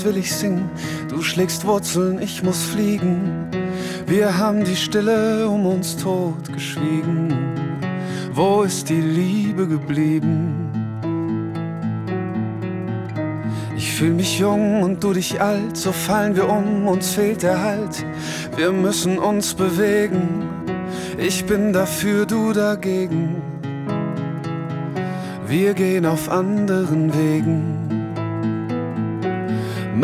will ich singen. Du schlägst Wurzeln, ich muss fliegen. Wir haben die Stille um uns tot geschwiegen. Wo ist die Liebe geblieben? Ich fühl mich jung und du dich alt, so fallen wir um, uns fehlt der Halt. Wir müssen uns bewegen, ich bin dafür, du dagegen. Wir gehen auf anderen Wegen.